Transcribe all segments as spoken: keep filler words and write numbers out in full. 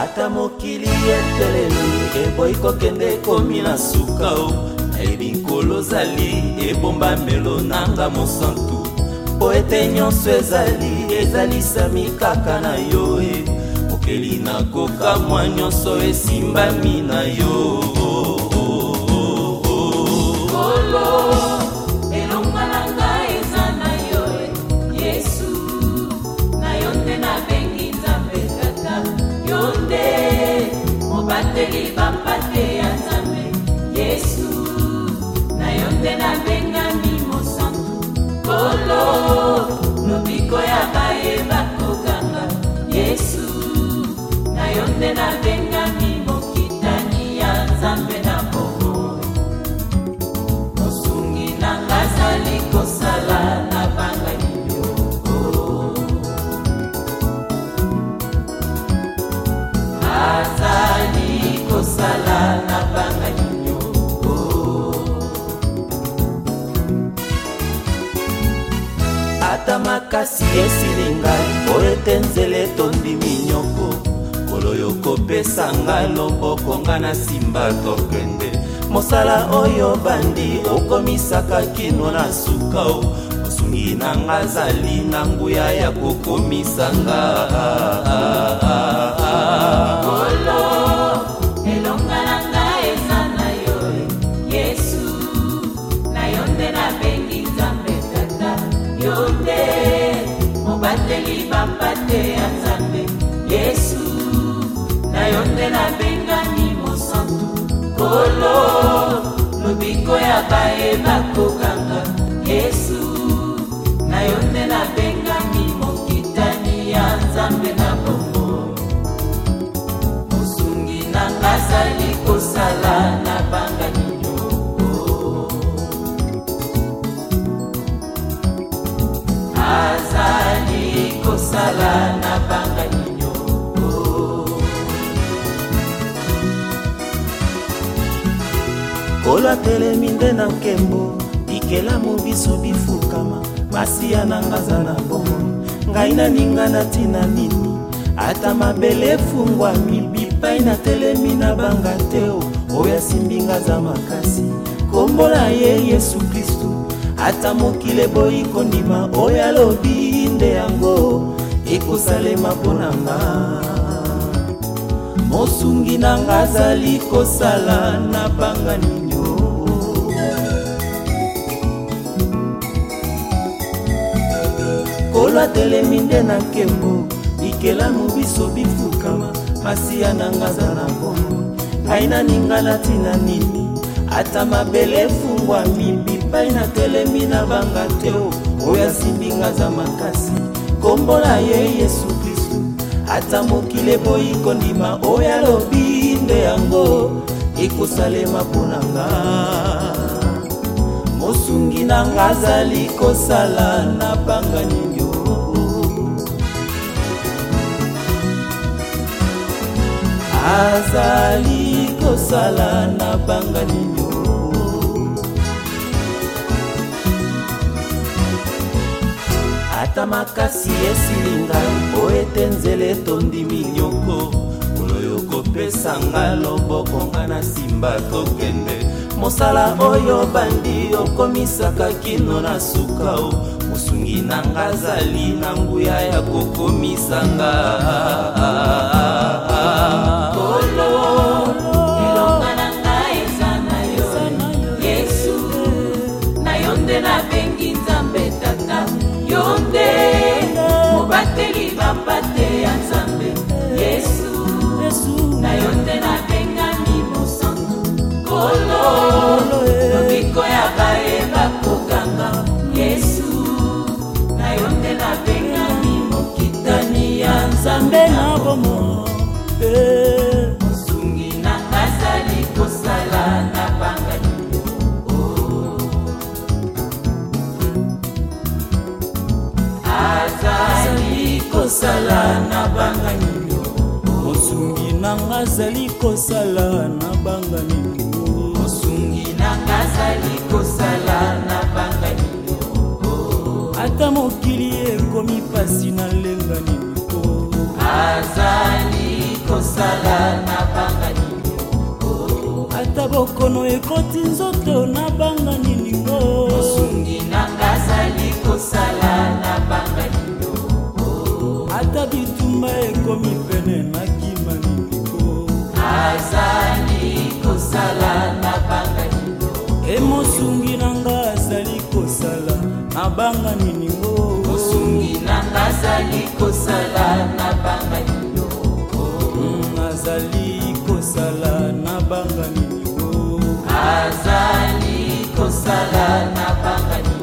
ata mokili etelemi eboyi kokende komi na suka o nayebi nkolo ozali ebombamelo nanga mosantu po ete nyonso ezali ezalisami kaka na yo e mokeli nakokamwa nyonso esimbami na yo bateli bampate ya nzambe Yesu na yonde na bengami mosantu kolo lobiko ya baye bakoganga Yesu na yonde na bengami mokitani ya nzambe na bomo mosungi na ngazali kosala na bangani sala na banga nyoko ata makasi esilinga po ete nzele tondi minyoko kolo yokopesa nga loboko nga na simba tokende mosala oyo bandi okomisaka kino na suka o mosungi na nga zali na nguya ya kokomisa nga bateli bampate ya nzambe Yesu na yonde na bengami mosantu kolo lobiko ya baye bakoganga Yesu na yonde na bengami mokitani ya nzambe na bongo mosungi na ngazali kosala na bangani nyoko azali kosala na bangani nyoko kolo atelemi nde na nkembo bikelamu biso bifukama masiya na ngaza na bongo ngai naninga na ntina nini ata mabele efungwami bipai natelemi na banga te oyo asimbi ngaza makasi kombo na ye Yesu Kristu ata mokili eboyi kondima oyo alobi nde yango ekosalema mpo na nga mosungi na nga azali kosala na bangani kolo atelemi nde na nkembo bikelamu biso bifukama masiya na ngaza na bongo ngai naninga na ntina nini ata mabele efungwami bipai natelemi na banga te oyo asimbi ngaza makasi kombo na ye Yesu Kristu ata mokili eboyi kondima oyo alobi nde yango ekosalema mpo na nga mosungi na nga azali kosala na bangani azali kosala na bangani ata makasi esilinga po ete nzele tondi minyoko kolo yokopesa nga loboko nga na simba tokende mosala oyo bandi okomisaka kino na suka o mosungi na nga azali na nguya ya kokomisa nga bateli bampate ya nzambe Yesu na yonde na bengami mosantu kolo lobiko ya baye bakoganga Yesu na yonde na bengami mokitani ya nzambe na bomo mosungi na ngazali kosala na bangani azali kosala na bangani mosungi na ngazali kosala na bangani mosungi na ngazali kosala na bangani ata mokili ekomi pasi na lengani azali kosala na banga nini ata bokono ekoti nzoto na banga nini ngo mosungi nanga azali kosala na banga nini ata bitumba ekomi pene na kima nini ngo azali kosala na banga nini emosungi nanga azali kosala na banga nini ngo mosungi nanga azali kosala na banga nini azali kosala na banga nini ngo azali kosala na banga nini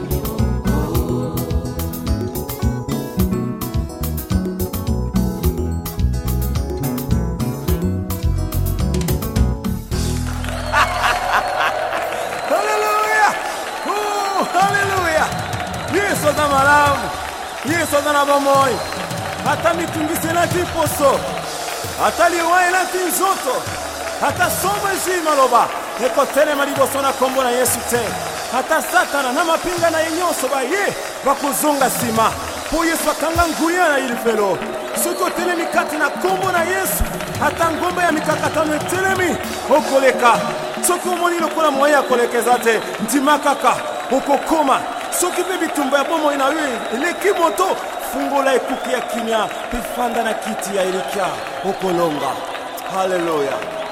Hallelujah! Oh, hallelujah! Yesu na malamu, Yesu na bomoi. Hata mitungisi na tiposo. Hata liwai na tinzoto. Hata somo nzima loba. Eko tele maliboso na kombo na Yesu te. Hata satana na mapinga na yenyoso ba ye. Bakuzunga sima. Po Yesu akanga ngulia na ilifelo. Soko tele mikati na kombo na Yesu. Hata ngomba ya mikakatano etelemi. Okoleka. Soko moni lokola moya kolekeza te. Ntimakaka. Okokoma. Soki pe bitumba ya bomo ina we. Eleki moto. Fungola ekuki ya kimya. Pifanda na kiti ya ilikia. Okolonga. Hallelujah.